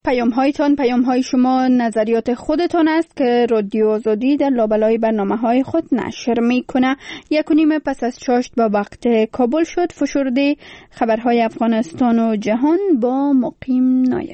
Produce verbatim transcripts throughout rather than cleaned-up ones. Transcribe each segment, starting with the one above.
پیام هایتان، پیام های شما، نظریات خودتان است که رادیو آزادی در لابلای برنامه های خود نشر می کنه. یک و نیم پس از چاشت با وقت کابل شد. فشرده خبرهای افغانستان و جهان با مقیم نایب.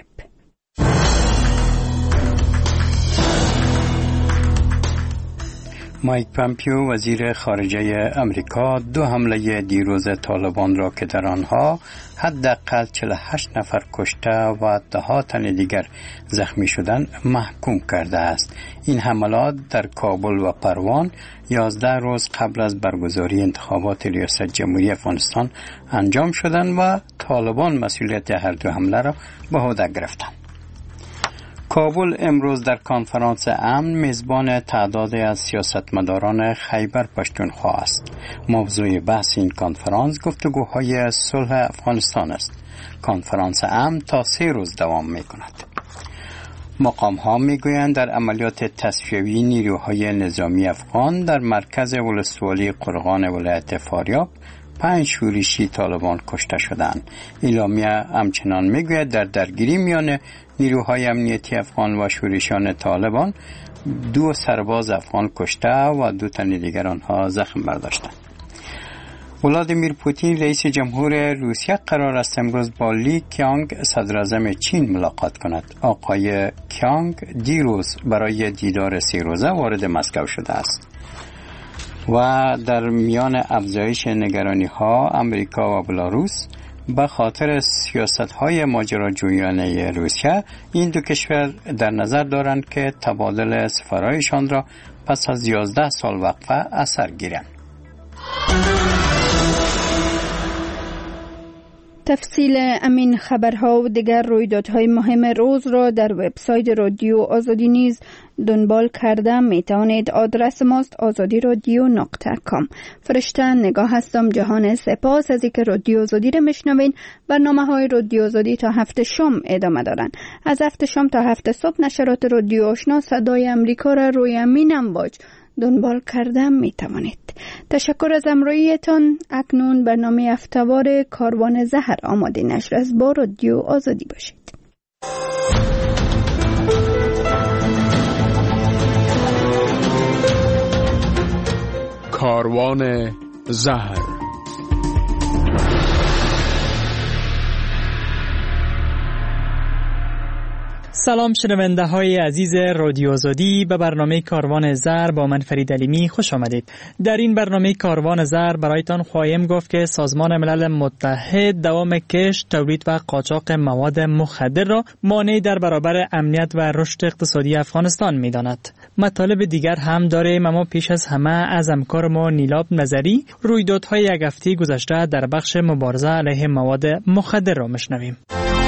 مایک پامپیو وزیر خارجه امریکا دو حمله دیروز طالبان را که در آنها حداقل چهل و هشت نفر کشته و ده ها تن دیگر زخمی شدند محکوم کرده است. این حملات در کابل و پروان یازده روز قبل از برگزاری انتخابات ریاست جمهوری افغانستان انجام شدند و طالبان مسئولیت هر دو حمله را به عهده گرفتند. کابل امروز در کنفرانس امن میزبان تعدادی از سیاستمداران خیبر پشتونخوا است. موضوع بحث این کنفرانس گفتگوهای صلح افغانستان است. کنفرانس امن تا سه روز دوام می کند. مقام ها می گویند در عملیات تصفیوی نیروهای نظامی افغان در مرکز ولسوالی قرغان ولایت فاریاب پنج شورشی طالبان کشته شدند. اعلامیه همچنان می گوید در درگیری میان نیروهای امنیتی افغان و شورشیان طالبان دو سرباز افغان کشته و دو تن دیگر آنها زخم برداشتند. ولادیمیر پوتین رئیس جمهور روسیه قرار است امروز با لی کیانگ صدر اعظم چین ملاقات کند. آقای کیانگ دیروز برای دیدار سه روزه وارد مسکو شده است و در میان افزایش نگرانی ها امریکا و بلاروس به خاطر سیاست‌های ماجراجویانه روسیه این دو کشور در نظر دارند که تبادل سفرایشان را پس از یازده سال وقفه اثر گیرند. تفصیل امین خبرها و دیگر رویدادهای مهم روز را در وبسایت رادیو آزادی نیز دنبال کرده می توانید. آدرس ماست آزادی رادیو نقطه کام. فرشته نگاه هستم. جهان سپاس از اینکه رادیو آزادی را میشنوین. برنامه های رادیو آزادی تا هفت شام ادامه دارن. از هفت شام تا هفت صبح نشرات رادیو آشنا صدای امریکا را روی امین امواج دنبال کردم می توانید. تشکر از همراهیتان. اکنون برنامه هفته‌وار کاروان زهر آماده نشر است. با رادیو آزادی باشید. کاروان زهر. سلام شنونده های عزیز رادیو آزادی، به برنامه کاروان زر با من فرید علیمی خوش آمدید. در این برنامه کاروان زر برایتان خواهیم گفت که سازمان ملل متحد دوام کشت، تولید و قاچاق مواد مخدر را مانع در برابر امنیت و رشد اقتصادی افغانستان می‌داند. مطالب دیگر هم داریم، اما پیش از همه از همکار ما نیلاب نظری رویدادهای یک هفته گذشته در بخش مبارزه علیه مواد مخدر را میشنویم.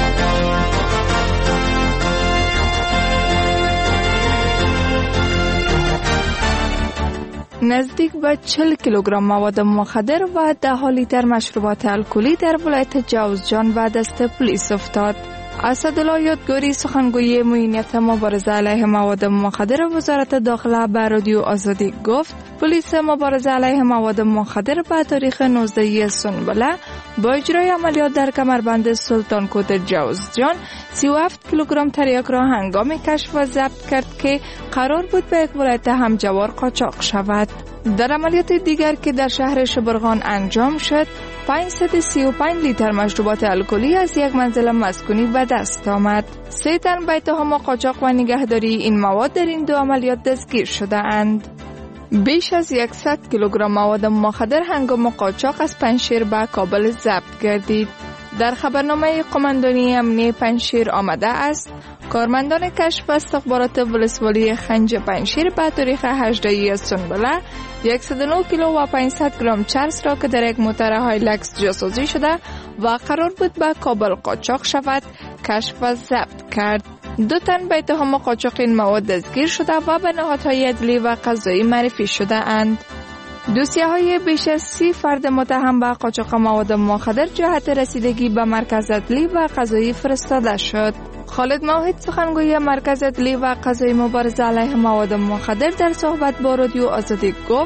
نزدیک به چهل کیلوگرم مواد مخدر و ده لیتر مشروبات الکلی در ولایت جوزجان به دست پلیس افتاد. اسدالله یادگاری سخنگوی معینیت مبارزه علیه مواد مخدر وزارت داخله به رادیو آزادی گفت پلیس مبارزه علیه مواد مخدر به تاریخ نوزده سنبله با اجرای عملیات در کمربند سلطان کوت جوزجان سی و هفت کیلوگرم تریاک را هنگام کشف و ضبط کرد که قرار بود به یک ولایت همجوار قاچاق شود. در عملیات دیگر که در شهر شبرغان انجام شد، پانصد و سی و پنج لیتر مشروبات الکلی از یک منزل مسکونی به دست آمد. سه تن به اتهام قاچاق و نگهداری این مواد در این دو عملیات دستگیر شده اند. بیش از صد کیلوگرم مواد مخدر هنگام قاچاق از پنجشیر به کابل ضبط گردید. در خبرنامه قماندانی امنیه پنجشیر آمده است کارمندان کشف و استخبارات ولسوالی خنج پنجشیر به تاریخ هجدهم سنبله صد و نه کیلو و پانصد گرم چرس را که در یک موتر هایلکس جاسازی شده و قرار بود به کابل قاچاق شود کشف و ضبط کرد. دو تن به اتهام قاچاق این مواد دستگیر شده و به نهادهای عدلی و قضایی معرفی شده اند. دوسیه های بیش از سی فرد متهم به قاچاق مواد مخدر جهت رسیدگی به مرکز عدلی و قضایی فرستاده شد. خالد موحد سخنگوی مرکز عدلی و قضایی مبارزه علیه مواد مخدر در صحبت با رادیو آزادی گفت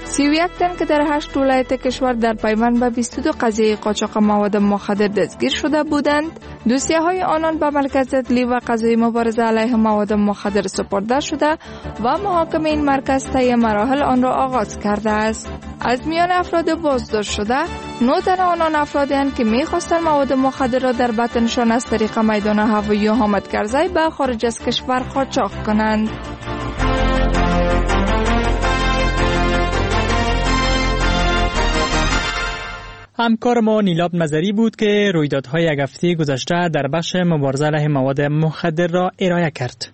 سی و یک تن که در هشت ولایت کشور در پیوند به بیست و دو قضیه قاچاق مواد مخدر دستگیر شده بودند. دوسیه‌های آنان به مرکز عدلی و قضایی مبارزه علیه مواد مخدر سپرده شده و محاکمه این مرکز طی مراحل آن را آغاز کرده است. از میان افراد بازداشت شده، نه تن آنان افرادی هستند که می‌خواستند مواد مخدر را در بطنشان از طریق میدان هوایی حامد کرزی به خارج از کشور قاچاق کنند. همکار ما نیلاب نظری بود که رویدادهای یک هفته گذشته در بخش مبارزه علیه مواد مخدر را ارائه کرد.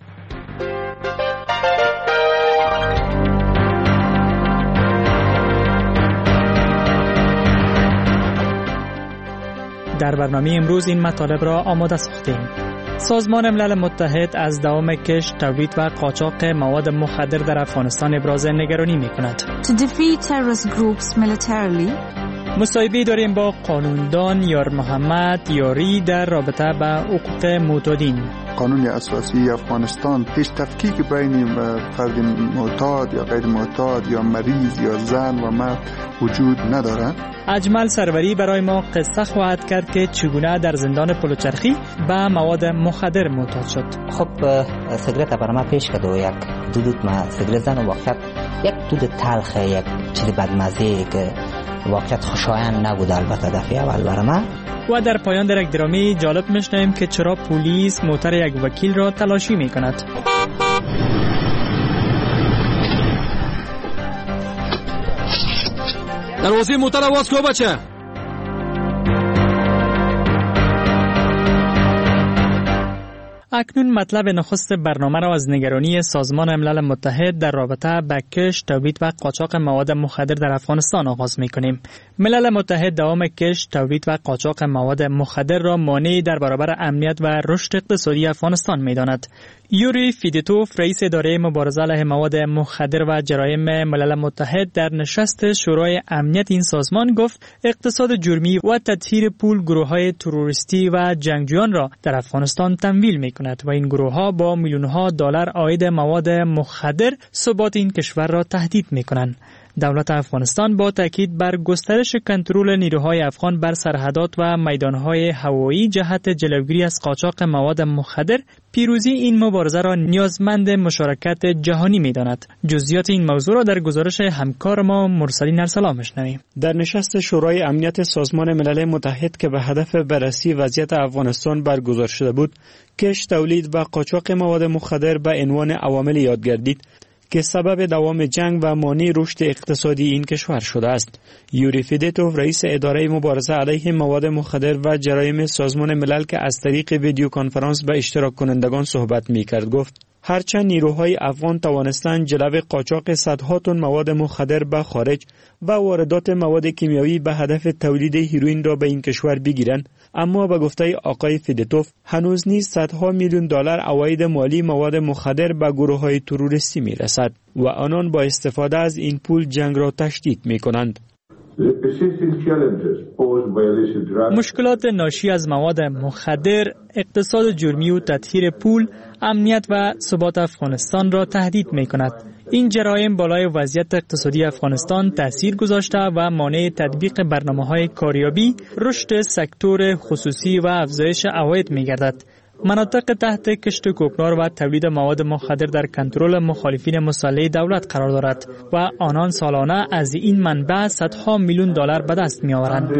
در برنامه امروز این مطالب را آماده ساختیم. سازمان ملل متحد از دوام کشت، تولید و قاچاق مواد مخدر در افغانستان ابراز نگرانی می‌کند. To defeat terrorist groups militarily. مصاحبه داریم با قانوندان یار محمد یاری در رابطه با حقوق معتادین. قانون اساسی افغانستان هیچ تفکیک بین فرد معتاد یا غیر معتاد یا مریض یا زن و مرد وجود ندارد. اجمل سروری برای ما قصه خواهد کرد که چگونه در زندان پلوچرخی به مواد مخدر معتاد شد. خب سیگارت برای ما پیش کرد و یک دودت ما سیگارت زن و واقعیت یک دود تلخ، یک چیز بدمزه که واقعیت خوشایند نبود البته دفعه اول برای ما. و در پایان در یک درامی جالب میشنویم که چرا پلیس موتر یک وکیل را تلاشی میکند. دروازه موتر آواز کو بچه. اکنون مطلب نخست برنامه را از نگرانی سازمان ملل متحد در رابطه با کشت، تولید و قاچاق مواد مخدر در افغانستان آغاز می‌کنیم. ملل متحد دوام کشت، تولید و قاچاق مواد مخدر را مانعی در برابر امنیت و رشد اقتصادی افغانستان می‌داند. یوری فیدیتوف، رئیس اداره مبارزه علیه مواد مخدر و جرایم ملل متحد در نشست شورای امنیت این سازمان گفت اقتصاد جرمی و تطهیر پول گروه‌های تروریستی و جنگجویان را در افغانستان تمویل می‌کند و این گروه‌ها با میلیون‌ها دلار عاید مواد مخدر ثبات این کشور را تهدید می‌کنند. دولت افغانستان با تاکید بر گسترش کنترل نیروهای افغان بر سرحدات و میدانهای هوایی جهت جلوگیری از قاچاق مواد مخدر پیروزی این مبارزه را نیازمند مشارکت جهانی می‌داند. جزئیات این موضوع را در گزارش همکار ما مرسلین ارسلان می‌شنویم. در نشست شورای امنیت سازمان ملل متحد که به هدف بررسی وضعیت افغانستان برگزار شده بود، کشت، تولید و قاچاق مواد مخدر به عنوان عوامل یاد گردید که سبب دوام جنگ و مانع رشد اقتصادی این کشور شده است. یوری فیدیتوف، رئیس اداره مبارزه علیه مواد مخدر و جرایم سازمان ملل که از طریق ویدیو کنفرانس به اشتراک کنندگان صحبت می‌کرد گفت هرچند نیروهای افغان توانستند جلو قاچاق صدها تن مواد مخدر به خارج و واردات مواد کیمیایی به هدف تولید هیروئین را به این کشور بگیرند، اما به گفته آقای فیدیتوف هنوز نیز صدها میلیون دلار عواید مالی مواد مخدر به گروه‌های تروریستی میرسد و آنان با استفاده از این پول جنگ را تشدید میکنند. مشکلات ناشی از مواد مخدر، اقتصاد جرمی و تطهیر پول، امنیت و ثبات افغانستان را تهدید می‌کند. این جرایم بالای وضعیت اقتصادی افغانستان تأثیر گذاشته و مانع تطبیق برنامه‌های کاریابی، رشد سکتور خصوصی و افزایش عواید می‌گردد. مناطق تحت کشت کوکنار و تولید مواد مخدر در کنترل مخالفین مسلح دولت قرار دارد و آنان سالانه از این منبع صدها میلیون دلار به دست می‌آورند.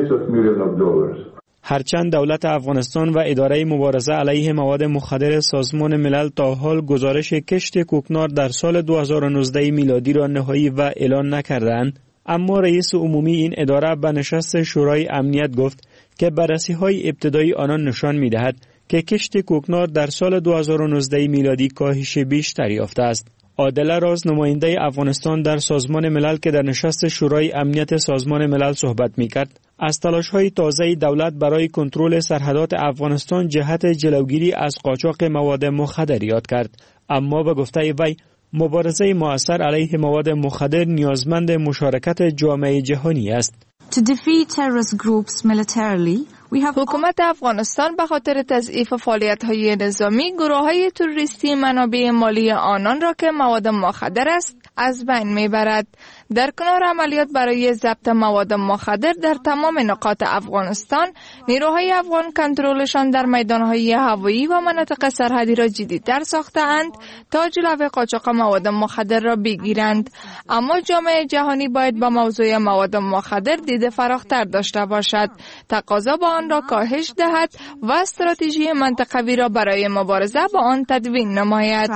هرچند دولت افغانستان و اداره مبارزه علیه مواد مخدر سازمان ملل تا حال گزارش کشت کوکنار در سال دو هزار و نوزده میلادی را نهایی و اعلان نکردند، اما رئیس عمومی این اداره به نشست شورای امنیت گفت که بررسی‌های ابتدایی آنان نشان می‌دهد که کشت کوکنار در سال دو هزار و نوزده میلادی کاهش بیشتری یافته است. عادل راز، نماینده افغانستان در سازمان ملل که در نشست شورای امنیت سازمان ملل صحبت می‌کرد، از تلاش‌های تازه دولت برای کنترل سرحدات افغانستان جهت جلوگیری از قاچاق مواد مخدر یاد کرد، اما به گفته وی مبارزه مؤثر علیه مواد مخدر نیازمند مشارکت جامعه جهانی است. To defeat terrorist groups militarily, we have... حکومت افغانستان به خاطر تضعیف فعالیت‌های نظامی گروه‌های تروریستی منابع مالی آنان را که مواد مخدر است از بین می‌برد. در کنار عملیات برای ضبط مواد مخدر در تمام نقاط افغانستان، نیروهای افغان کنترلشان در میدانهای هوایی و مناطق سرحدی را جدی‌تر ساخته‌اند تا جلوی قاچاق مواد مخدر را بگیرند. اما جامعه جهانی باید با موضوع مواد مخدر دید فراختر داشته باشد، تقاضا با آن را کاهش دهد و استراتژی منطقوی را برای مبارزه با آن تدوین نماید.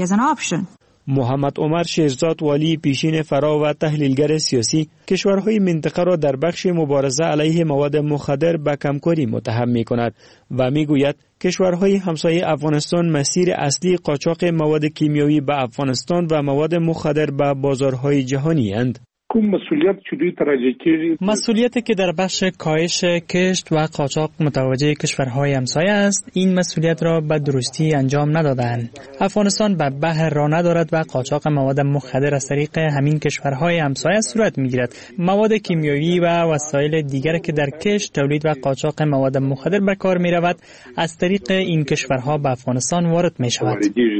محمد عمر شیرزاد والی پیشین فرا و تحلیلگر سیاسی کشورهای منطقه را در بخش مبارزه علیه مواد مخدر به کمکاری متهم می کند و می گوید کشورهای همسایه افغانستان مسیر اصلی قاچاق مواد کیمیایی به افغانستان و مواد مخدر به بازارهای جهانی اند. مسئولیت چجوری توجه کردید؟ مسئولیتی که در بخش کاهش کشت و قاچاق متوجه کشورهای همسایه است، این مسئولیت را به درستی انجام ندادند. افغانستان به بحر را ندارد و قاچاق مواد مخدر از طریق همین کشورهای همسایه صورت میگیرد. مواد کیمیایی و وسایل دیگر که در کشت، تولید و قاچاق مواد مخدر به کار می رود، از طریق این کشورها به افغانستان وارد می شود.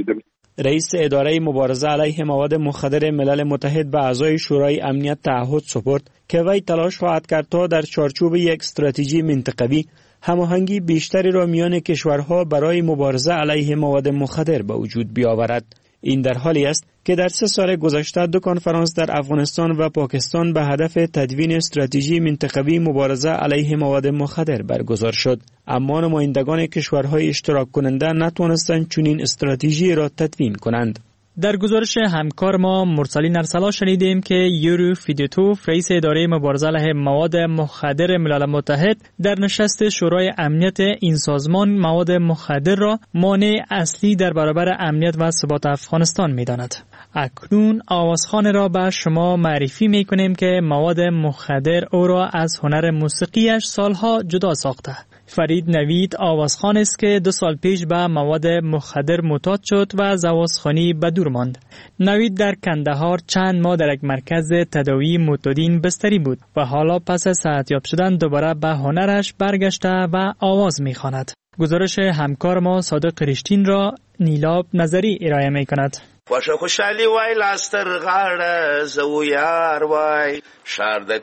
رئیس اداره مبارزه علیه مواد مخدر ملل متحد به اعضای شورای امنیت تعهد سپرد که وی تلاش خواهد کرد تا در چارچوب یک استراتژی منطقوی هماهنگی بیشتری را میان کشورها برای مبارزه علیه مواد مخدر به وجود بیاورد. این در حالی است که در سه سال گذشته دو کنفرانس در افغانستان و پاکستان به هدف تدوین استراتژی منطقوی مبارزه علیه مواد مخدر برگزار شد، اما نمایندگان کشورهای اشتراک کننده نتوانستند چنین استراتژی را تدوین کنند. در گزارش همکار ما مرسلین ارسلا شنیدیم که یورو فیدوتوف، رئیس اداره مبارزه علیه مواد مخدر ملل متحد، در نشست شورای امنیت این سازمان مواد مخدر را مانع اصلی در برابر امنیت و ثبات افغانستان می‌داند. اکنون آوازخوان را به شما معرفی می‌کنیم که مواد مخدر او را از هنر موسیقیش سالها جدا ساخته. فرید نوید آوازخوان است که دو سال پیش به مواد مخدر معتاد شد و از آوازخوانی به دور ماند. نوید در کندهار چند ماه در یک مرکز تداوی معتادین بستری بود و حالا پس از صحتیاب شدن دوباره به هنرش برگشته و آواز می‌خواند. گزارش همکار ما صادق رشتین را نیلاب نظری ارائه می‌کند. خوش خوشحالی وای لاستر غاړه زو یار وای شهر د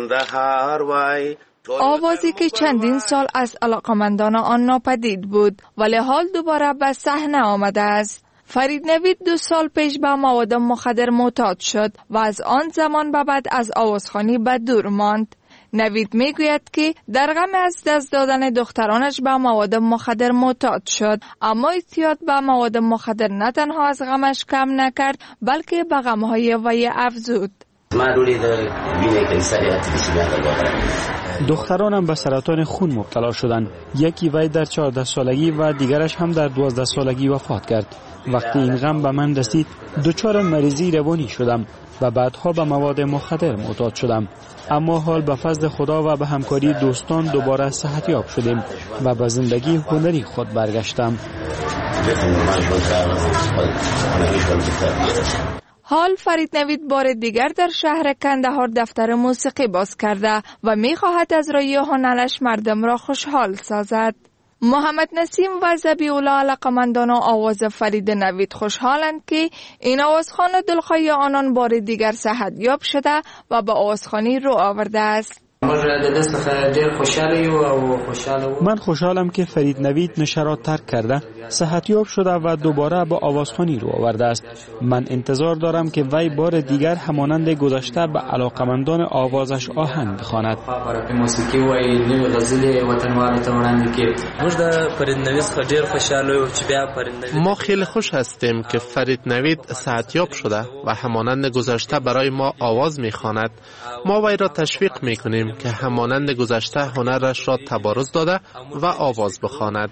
کندهار وای. آوازی که چندین سال از علاقمندان آن ناپدید بود ولی حال دوباره به صحنه آمده است. فرید نوید دو سال پیش به مواد مخدر معتاد شد و از آن زمان به بعد از آوازخوانی به دور ماند. نوید میگوید که در غم از دست دادن دخترانش به مواد مخدر معتاد شد، اما اعتیاد به مواد مخدر نه تنها از غمش کم نکرد بلکه به غمهای وی افزود. دخترانم به سرطان خون مبتلا شدند. یکی وی در چهارده سالگی و دیگرش هم در دوازده سالگی وفات کرد. وقتی این غم به من رسید دچار مریضی روانی شدم و بعدها به مواد مخدر معتاد شدم، اما حال به فضل خدا و به همکاری دوستان دوباره صحتیاب شدیم و به زندگی هنری خود برگشتم. حال فرید نوید بار دیگر در شهر کندهار دفتر موسیقی باز کرده و می خواهد از رای هنرش مردم را خوشحال سازد. محمد نسیم و زبیولا علاقمندان آواز فرید نوید خوشحالند که این آوازخوان دلخواه آنان بار دیگر صحتیاب شده و به آوازخوانی رو آورده است. من خوشحالم که فرید نوید نشه را ترک کرده، صحتیاب شده و دوباره با آوازخوانی رو آورده است. من انتظار دارم که وی بار دیگر همانند گذشته به علاقمندان آوازش آهنگ بخواند. ما خیلی خوش هستیم که فرید نوید صحتیاب شده و همانند گذشته برای ما آواز میخواند. ما وی را تشویق میکنیم که همانند گذشته هنرش را تبارز داده و آواز بخواند.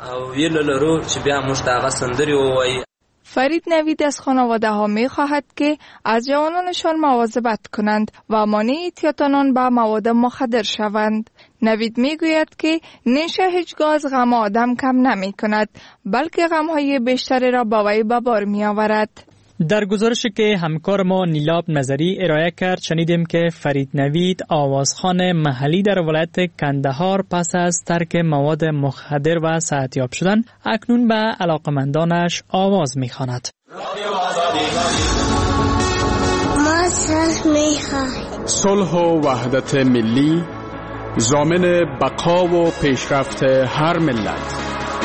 فرید نوید از خانواده ها می خواهد که از جوانانشان مواظبت کنند و مانع اعتیاد آنان به مواد مخدر شوند. نوید می گوید که نشه هیچگاه از غم آدم کم نمی کند بلکه غمهای بیشتری را با وی به بار می آورد. در گزارشی که همکار ما نیلاب نظری ارائه کرد شنیدیم که فرید نوید آوازخوان محلی در ولایت کندهار پس از ترک مواد مخدر و صحتیاب شدن اکنون به علاقمندانش آواز می‌خواند. ما صلح میخواهیم. صلح و وحدت ملی ضامن بقا و پیشرفت هر ملت.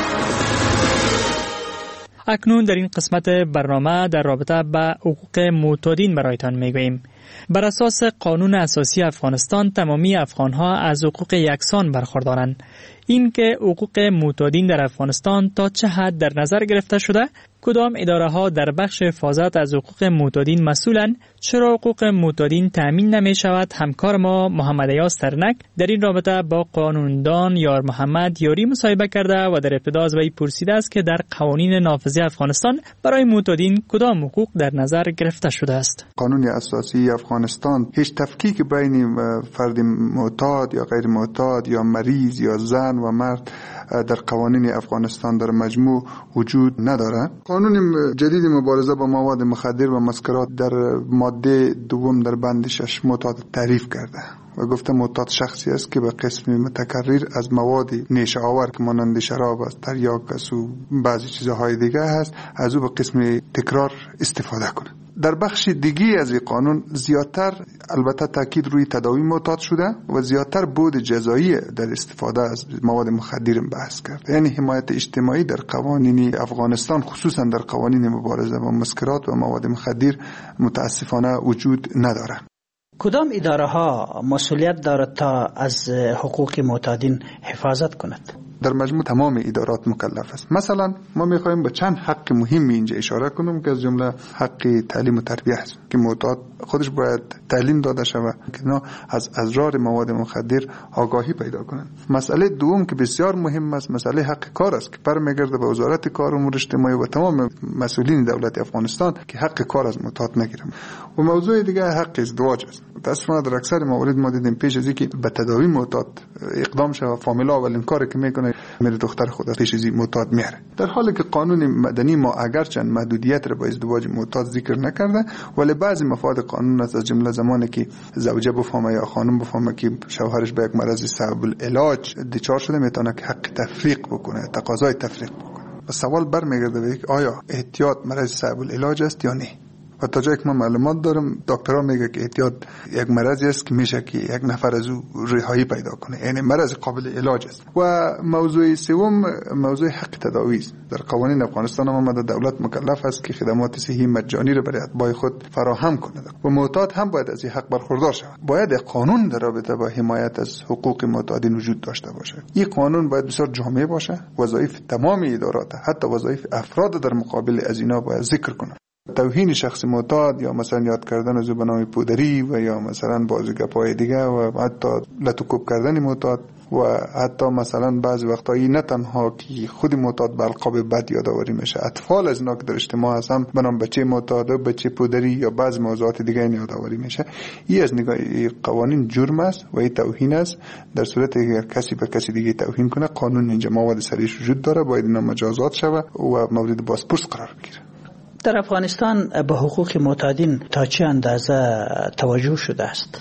اکنون در این قسمت برنامه در رابطه با حقوق معتادین برایتان میگوییم. بر اساس قانون اساسی افغانستان تمامی افغانها از حقوق یکسان برخوردارند. این که حقوق معتادین در افغانستان تا چه حد در نظر گرفته شده، کدام اداره ها در بخش حفاظت از حقوق معتادین مسئولند، چرا حقوق معتادین تامین نمی شود، همکار ما محمد ایاز ترنک در این رابطه با قانوندان یار محمد یاری مصاحبه کرده و در ابتدا از وی پرسیده است که در قوانین نافذه افغانستان برای معتادین کدام حقوق در نظر گرفته شده است. قانون اساسی افغانستان هیچ تفکیک بین فرد معتاد یا غیر معتاد یا مریض یا زن و مرد در قوانین افغانستان در مجموع وجود نداره. قانون جدید مبارزه با مواد مخدر و مسکرات در ماده دوم در بند شش معتاد تعریف کرده و گفته معتاد شخصی است که به قسم متکرر از مواد نیشه آور که مانند شراب است، تریاک است و بعضی چیزهای دیگه هست از او به قسم تکرار استفاده کنه. در بخش دیگی از این قانون زیادتر البته تاکید روی تداوی معتاد شده و زیادتر بود جزایی در استفاده از مواد مخدر بحث کرد. یعنی حمایت اجتماعی در قوانین افغانستان خصوصا در قوانین مبارزه با مسکرات و مواد مخدر متاسفانه وجود نداره. کدام اداره ها مسئولیت دارد تا از حقوق معتادین حفاظت کند؟ در مجموع تمام ادارات مکلف است. مثلا ما میخوایم به چند حق مهمی اینجا اشاره کنیم که از جمله حق تعلیم و تربیت است که معتاد خودش باید تعلیم داده شود که نه از اضرار مواد مخدر آگاهی پیدا کنند. مسئله دوم که بسیار مهم است مسئله حق کار است که برمیگرده به وزارت کار و امور اجتماعی و تمام مسئولین دولت افغانستان که حق کار از معتاد نگیرند. و موضوع دیگه حق ازدواج است. متأسفانه در اکثر موارد ما دیدیم پیش از اینکه به تداوی معتاد اقدام شود فامیلا اولین کاری که میکنه میره دختر خود پیش از معتاد میاره، در حالی که قانون مدنی ما اگرچند محدودیت را با ازدواج معتاد ذکر نکرده ولی بعضی مفاد قانون است از جمله زمانی که زوجه بفهمه یا خانم بفهمه که شوهرش به یک مرض صعب العلاج دچار شده میتونه که حق تفریق بکنه، تقاضای تفریق بکنه. و سوال برمیگرده به اینکه آیا احتیاط مرض صعب العلاج است یا نه؟ و تا جایی که من معلومات دارم دکترها میگه که احتیاط یک مرضی است که میشه که یک نفر از او رهایی پیدا کنه، یعنی مرض قابل علاج است. و موضوع سوم موضوع حق تداوی است. در قوانین افغانستان هم آمده دولت مکلف است که خدمات صحی مجانی را برای اتباع خود فراهم کند و معتاد هم باید از این حق برخوردار شود. باید قانون در رابطه با حمایت از حقوق معتادین وجود داشته باشه. این قانون باید بسیار جامع باشه، وظایف تمام ادارات حتی وظایف افراد در مقابل از اینا باید ذکر کنه. توهین شخص معتاد یا مثلا یاد کردن از به نام پودری و یا مثلا بازیگپای دیگه و حتی لطوکوب کردن معتاد و حتی مثلا بعضی وقتا این نه تنها که خود معتاد به القاب بد یادآوری میشه، اطفال از اینا که در اجتماع هستن به نام بچه معتاد و بچه پودری یا بعضی موضوعات دیگه یادآوری میشه. این از نگاه قوانین جرم است و این توهین است. در صورتی که کسی به کسی دیگه توهین کنه قانون اینجا مواد سریش وجود داره، باید اینا مجازات شود و مورد بازپرس قرار بگیره. در افغانستان به حقوق معتادین تا چه اندازه توجه شده است؟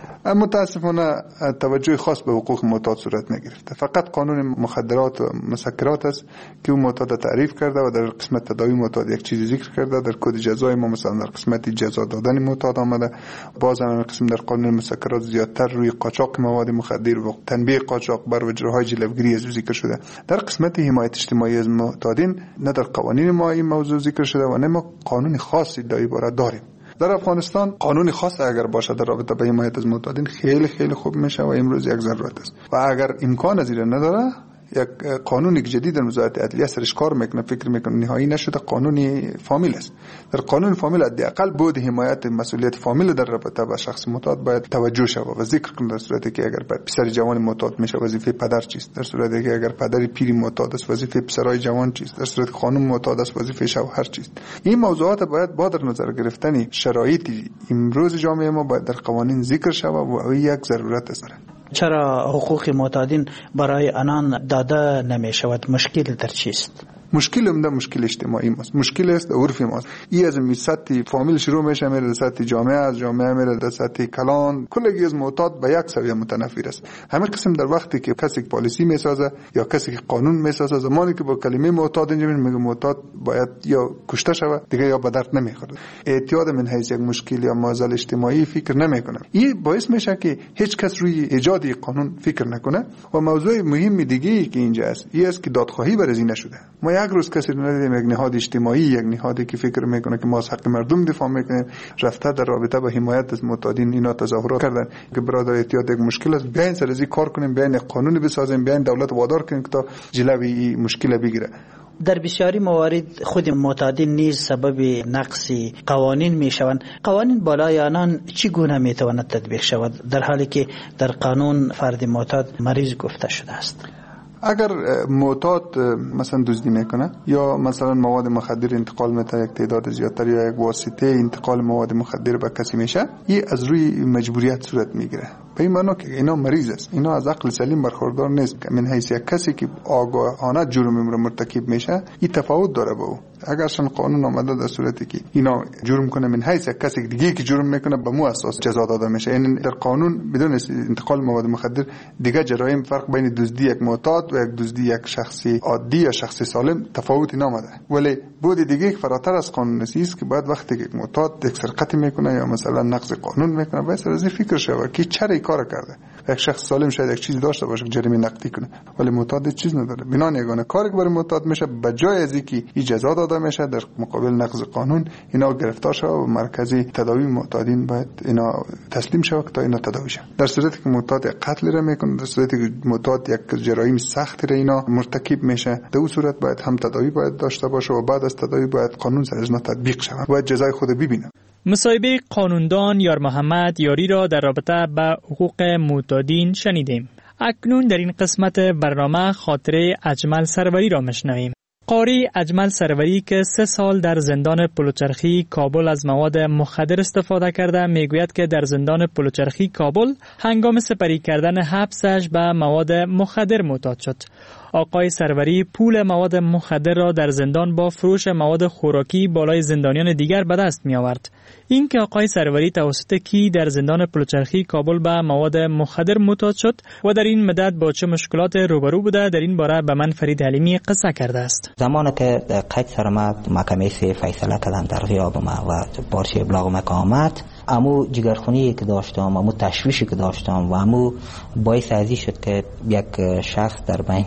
متاسفانه توجه خاص به حقوق معتاد صورت نگرفته. فقط قانون مخدرات و مسکرات است که اون معتاد تعریف کرده و در قسمت تداوی معتاد یک چیزی ذکر کرده. در کد جزای ما مثلا در قسمت جزا دادن معتاد آمده. باز هم قسم در قانون مسکرات زیادتر روی قاچاق مواد مخدر و تنبیه قاچاق بر اجراهای جلوگیری از ذکر شده. در قسمت حمایت اجتماعی از معتادین نه در قوانین ما این موضوع ذکر شده و نه ما قانون خاصی در این باره داریم. در افغانستان قانون خاص اگر باشه در رابطه با حمایت از معتادین خیلی خیلی خوب میشه و امروز یک ضرورت است. و اگر امکان از این نداره یک قانون جدید در وزارت عدلیه سرش کار میکنه، فکر میکنه نهایی نشده، قانون فامیل است. در قانون فامیل حداقل بود حمایت مسئولیت فامیل در رابطه با شخص معتاد باید توجه شود و ذکر کنه. در صورتی که اگر پسر جوان معتاد میشه وظیفه پدر چیست، در صورتی که اگر پدر پیر معتاد است وظیفه پسرای جوان چیست، در صورتی که خانم معتاد است وظیفه شوهر چیست. این موضوعات باید با در نظر گرفتن شرایط امروز جامعه ما باید در قوانین ذکر شود و یک ضرورت است. چرا حقوق معتادین برای آنان داده نمی شود؟ مشکل در چیست؟ مشکل عمده مشکل اجتماعی ماست، مشکل است عرفی ماست. این از می سطح فامیل شروع میشه میره در سطح جامعه، از جامعه میره در سطح کلان، کلگی از معتاد به یک سویه متنافر است. همه قسم در وقتی که کسی پالیسی میسازه یا کسی که قانون میسازه، زمانی که با کلمه معتاد اینجا میگه معتاد باید یا کشته شود دیگه یا به درد نمیخوره، اعتیاد من حیث یک مشکل یا معضل اجتماعی فکر نمیکنه. این باعث میشه که هیچ کس روی ایجاد قانون فکر نکنه. و موضوع مهم دیگه ای که اینجا است این است که دادخواهی بر از این نشده. ما یک روز کسی ندیدیم یک نهاد اجتماعی، یک نهادی که فکر میکنه که ما از حق مردم دفاع میکنیم رفته در رابطه با حمایت از معتادین اینا تظاهرات کردن که برادر اعتیاد یک مشکل است، بیاین سر از این کار کنیم، بیاین قانون بسازیم، بیاین دولت وادار کنیم که تا جلوی این مشکل بگیره. در بسیاری موارد خود معتادین نیز سبب نقص قوانین می شوند. قوانین بالای آنان چگونه می تواند تطبیق شود در حالی که در قانون فرد معتاد مریض گفته شده است؟ اگر معتاد مثلا دزدی میکنه یا مثلا مواد مخدر انتقال میده یک تعداد زیادتر یا یک واسطه انتقال مواد مخدر به کسی میشه، این از روی مجبوریت صورت میگیره. به این معنی که اینا مریض است، اینا از عقل سلیم برخوردار نیست. من حیث یک کسی که آگاهانه جرم مرتکب میشه این تفاوت داره با او. اگرشن قانون آمده در صورتی که اینا جرم کنه من حیث یک کسی دیگه که جرم میکنه به مو اساس جزا داده میشه. این در قانون بدون انتقال مواد مخدر دیگه جرایم فرق بین دزدی یک معتاد و یک دزدی یک شخصی عادی یا شخصی سالم تفاوتی نامده. ولی بود دیگه فراتر از قانون است که بعد وقتی که معتاد یک سرقت میکنه یا مثلا نقض قانون میکنه باید از این فکر شوه که چرا این کار کرده. یک شخص سالم شاید یک چیز داشته باشه که جریمه نقدی کنه ولی معتاد چیز نداره. بنان یگانه کاری که برای معتاد میشه به جای از اینکه اجازه داده میشه در مقابل نقض قانون اینا گرفتار شوه و مرکزی تداوی معتادین باید اینا تسلیم شوه تا اینا تداوی شه. در صورتی که معتاد قتل را میکنه، در صورتی که معتاد یک جرایم سخت را اینا مرتکب میشه، در اون صورت باید هم تداوی باید داشته باشه و بعد از تداوی باید قانون سر اجرا تطبیق شود، باید جزای خود ببینه. مصاحبه قانوندان یار محمد یاری را در رابطه با حقوق معتادین شنیدیم. اکنون در این قسمت برنامه خاطره اجمل سروری را میشنویم. قاری اجمل سروری که سه سال در زندان پلوچرخی کابل از مواد مخدر استفاده کرده میگوید که در زندان پلوچرخی کابل هنگام سپری کردن حبسش به مواد مخدر معتاد شد. آقای سروری پول مواد مخدر را در زندان با فروش مواد خوراکی بالای زندانیان دیگر به دست می آورد. این که آقای سروری توسط کی در زندان پلوچرخی کابل به مواد مخدر معتاد شد و در این مدت با چه مشکلات روبرو بوده در این باره به من فرید حلیمی قصه کرده است. زمانی که قید سرما محکمه سه فیصله کردن در غیاب ما و بارش ابلاغ مقامات، امو جگرخونی که داشتم، امو تشویشی که داشتم و امو باعث ازی شد که یک شخص در بین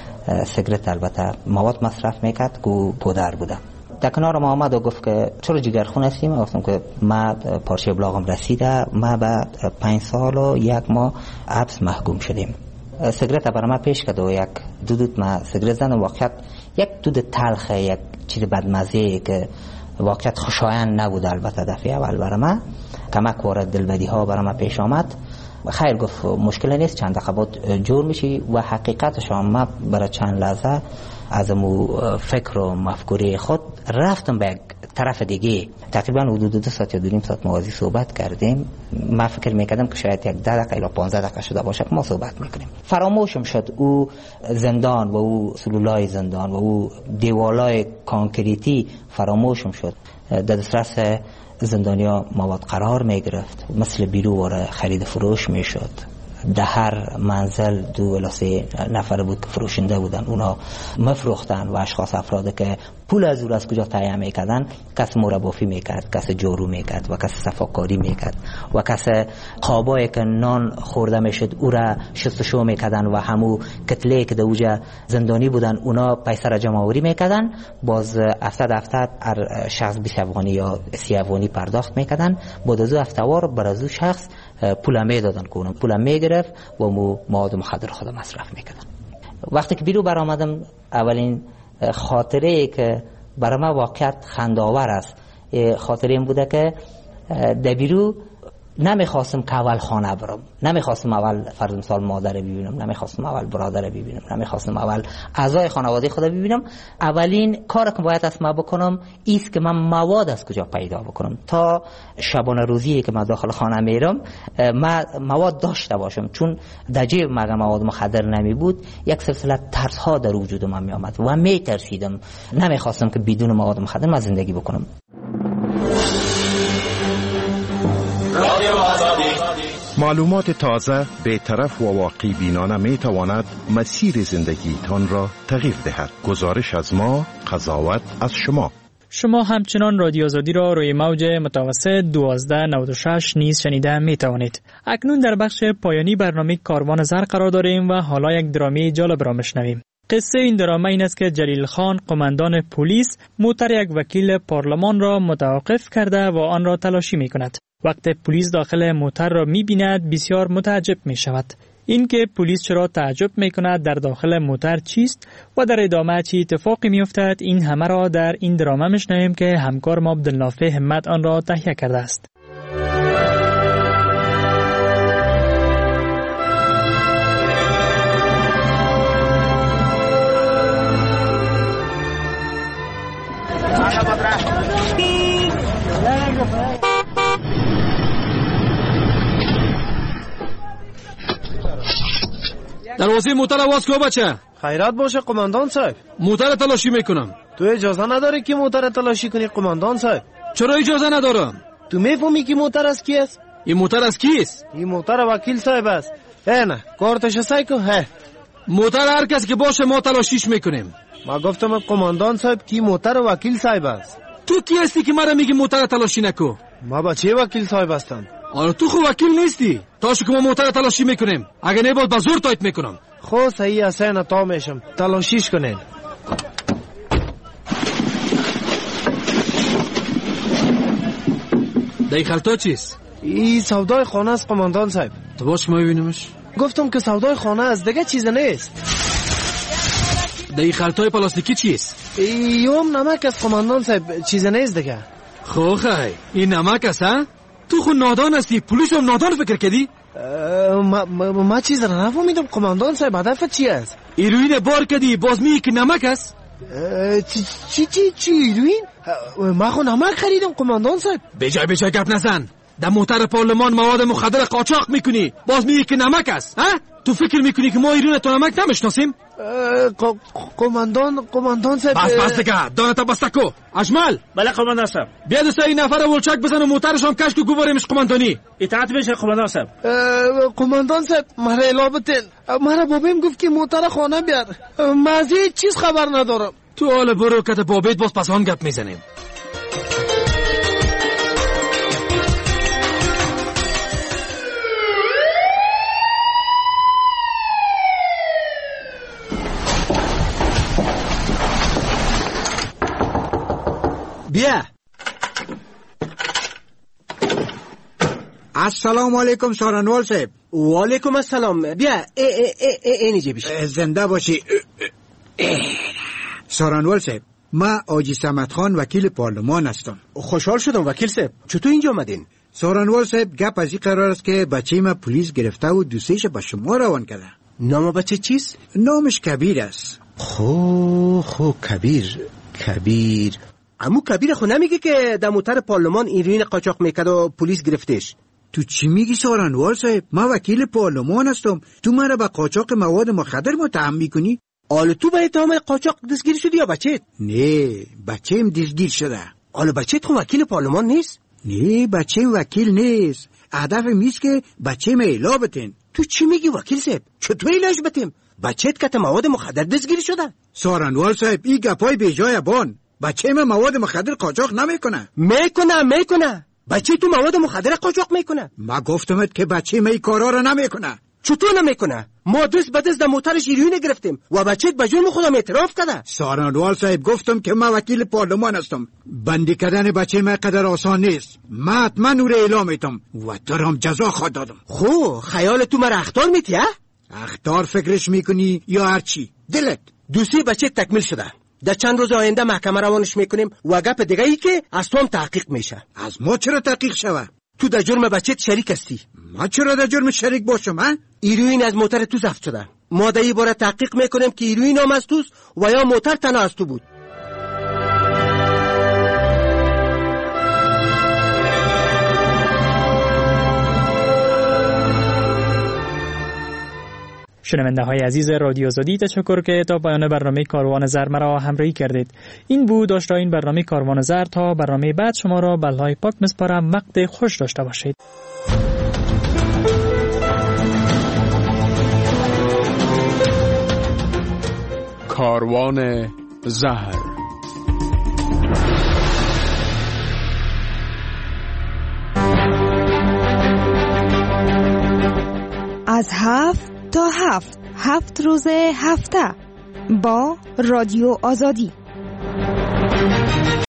سیگرت البته مواد مصرف میکرد که پودر بوده. در کنار ما آمد و گفت که چرا جگرخون هستی؟ من گفتم که ما پارچه ابلاغم رسیده، ما بعد پنج سال و یک ماه حبس محکوم شدیم. سیگرت برای ما پیش کرد و یک دودت ما سیگرت زدم. واقعیت یک دود تلخه، یک چیز بدمزه که واقعیت خوشایند نبود. البته دفعه اول برای ما کمک وارد دلبدی ها برای ما پیش آمد. خیر گفت مشکل نیست، چند دقیقه بعد جور میشی. و حقیقتش ما برای چند لحظه از مو فکر و مفکوره خود رفتم به یک طرف دیگه. تقریبا حدود دو ساعت یا دو نیم ساعت موازی صحبت کردیم. من فکر میکردم که شاید یک ده دقیقه یا پانزده دقیقه شده باشه که ما صحبت میکنیم. فراموشم شد او زندان و او سلولای زندان و او دیوالای کانکریتی فراموشم شد. در دسترس زندانیا مواد قرار می گرفت، مثل بیرو واره خرید فروش می شد. در هر منزل دو الی سه نفر بود که فروشنده بودن، اونا مفروختن و اشخاص افراد که پول از او از کجا تهیه میکردن، کس مربافی میکرد، کس جارو میکرد و کس صفاکاری میکرد و کس قابایی که نان خورده میشد او را شستشو میکردن و همو کتله که دوجه زندانی بودن اونا پیسه را جمع آوری میکردن، باز هفته هفته هر شخص بیست افغانی یا سی افغانی پرداخت میکردن. بعد از او هفته‌وار بر از او شخص پول میدادن که اون پول میگرفت و مو مواد مخدر خود مصرف میکردن. وقتی که بیرو برآمدم اولین خاطره که برای ما واقعیت خنده‌آور است خاطره این بوده که در بیرو نمیخواستم که اول خانه برم، نمیخواستم اول فرض مثال مادر ببینم، نمیخواستم اول برادر ببینم، نمیخواستم اول اعضای خانواده خود ببینم. اولین کار که باید است ما بکنم ایست که من مواد از کجا پیدا بکنم تا شبانه روزی که من داخل خانه میرم ما مواد داشته باشم، چون در جیب مگه مواد مخدر نمی بود یک سلسله ترس ها در وجود من می آمد و می ترسیدم، نمیخواستم که بدون مواد مخدر من زندگی بکنم. معلومات تازه به طرف و واقعی بینانه می تواند مسیر زندگیتان را تغییر دهد. گزارش از ما، قضاوت از شما. شما همچنان رادیو آزادی را روی موج متوسط دوازده نود و شش نیز شنیده می توانید. اکنون در بخش پایانی برنامه کاروان زر قرار داریم و حالا یک درامی جالب را میشنویم. قصه این درامه این است که جلیل خان قماندان پلیس موتر یک وکیل پارلمان را متوقف کرده و آن را تلاشی می کند. وقت پلیس داخل موتر را می بیند بسیار متعجب می شود. این که پلیس چرا تعجب می کند در داخل موتر چیست و در ادامه چی اتفاقی می افتد، این همه را در این درامه میشنویم که همکار ما عبدالنافع همت آن را تهیه کرده است. دروازه موتر آواز کو بچه. خیرات باشه قماندان صاحب. موتر تلاشی میکنم. تو اجازه نداری که موتر تلاشی کنی قماندان صاحب؟ چرا اجازه ندارم؟ تو میفهمی که موتر از کی است؟ این موتر از کیست؟ این موتر وکیل صاحب است. نه کارتش سعی کن. ها موتر هر کسی که باشه ما تلاشیش میکنیم. ما گفتم قماندان صاحب کی موتر وکیل صاحب است. تو کی هستی که مرا میگی موتر تلاشی نکو؟ ما بچه وکیل صاحب هستم. آره تو خو وکیل نیستی. تاشو که ما موتر تلاشی میکنیم. اگه نبود با زور تایت میکنم. خو صحیح است نه تا میشم. تلاشیش کنین. دای خلطا چیست؟ این سودای خانه است قماندان صاحب. تو باش ما ببینیمش. گفتم که سودای خانه است، دیگه چیز نیست. دای خلطای پلاستیکی چیست؟ یوم نمک است قماندان صاحب، چیز نیست دیگه. خو خی این نمک است ها؟ تو خود نادان هستی، پلیس هم نادان فکر کردی؟ ما, ما, ما چیز را نفهمیدم قماندان صاحب، هدفت چی است؟ ایروین بار کردی باز میگی که نمک است؟ چی چی چی چی ایروین؟ ما خود نمک خریدم قماندان صاحب. بجای بجای گپ نزن. در موتر پارلمان مواد مخدر قاچاق میکنی باز میگی که نمک است ها؟ تو فکر میکنی که ما ایران تو نمک نمیشناسیم؟ قماندان قماندان صاحب بس بس دیگه دانتا بستکو. اجمل. بله قماندان صاحب. بیا دسته این نفر ولچک بزن و موترش هم کش کو گوبریمش قماندانی. اطاعت بشه قماندان صاحب. قماندان صاحب مرا الابتن مرا بابیم گفت که موتر خانه بیار، مازی چیز خبر ندارم. تو حال برو که بابیت باز پس آن گپ میزنیم. بیا. السلام علیکم سارنوال صاحب. و علیکم السلام. بیا ای ای ای اینی جیبش. زنده باشی. سارنوال صاحب ما آجی سمت خان وکیل پارلمان هستم. خوشحال شدم وکیل صاحب. چطور اینجا آمدین؟ سارنوال صاحب گپ از این قرار است که بچه ما پلیس گرفته و دوستیش به شما روان کرده. نام بچه چیست؟ نامش کبیر است. خو خو کبیر کبیر امو کبیر خو نمیگه که در موتر پارلمان ایروین قاچاق میکرد و پلیس گرفتش؟ تو چی میگی سارنوال صاحب؟ ما وکیل پارلمان هستم، تو مرا به قاچاق مواد مخدر متهم میکنی؟ آلو تو به اتهام قاچاق دستگیر شدی یا بچت؟ نه بچه‌م دستگیر شده. آلو بچت خو وکیل پارلمان نیست؟ نه بچه‌م وکیل نیست، هدف میست که بچه‌م اعلا بتن. تو چی میگی وکیل صاحب؟ چطور علاج بتیم؟ بچت که مواد مخدر دستگیر شده؟ سارنوال صاحب این گپای بی جای بان. بچه من مواد مخدر قاچاق نمیکنه. میکنه میکنه. بچه تو مواد مخدر قاچاق میکنه. ما گفتمت که بچه من این کارا رو نمیکنه. چطور نمیکنه؟ ما دست به دست در موترش ایروین گرفتیم و بچه به جرم خودم اعتراف کرده. سارنوال صاحب گفتم که ما وکیل پارلمان هستم. بندی کردن بچه من قدر آسان نیست. ما حتما او رو اعلام میتم و درام جزا خود دادم. خو خیال تو مرا اخطار میتی ها؟ اخطار فکرش میکنی یا هرچی دلت؟ دوستی بچه تکمیل شده. در چند روز آینده محکمه روانش میکنیم و گپ دیگه ای که از تو هم تحقیق میشه. از ما چرا تحقیق شوه؟ تو در جرم بچت شریک هستی. ما چرا در جرم شریک باشم ها؟ ایروین از موتر تو ضبط شده. ما در این باره تحقیق میکنیم که ایروین هم از توست و یا موتر تنها از تو بود. شنونده های عزیز رادیو آزادی، تشکر که تا پایان برنامه کاروان زر مرا همراهی کردید. این بود داشته این برنامه کاروان زر. تا برنامه بعد شما را به الله پاک میسپارم. وقت خوش داشته باشید. کاروان زر. از هفت تا هفت هفت روز هفته با رادیو آزادی.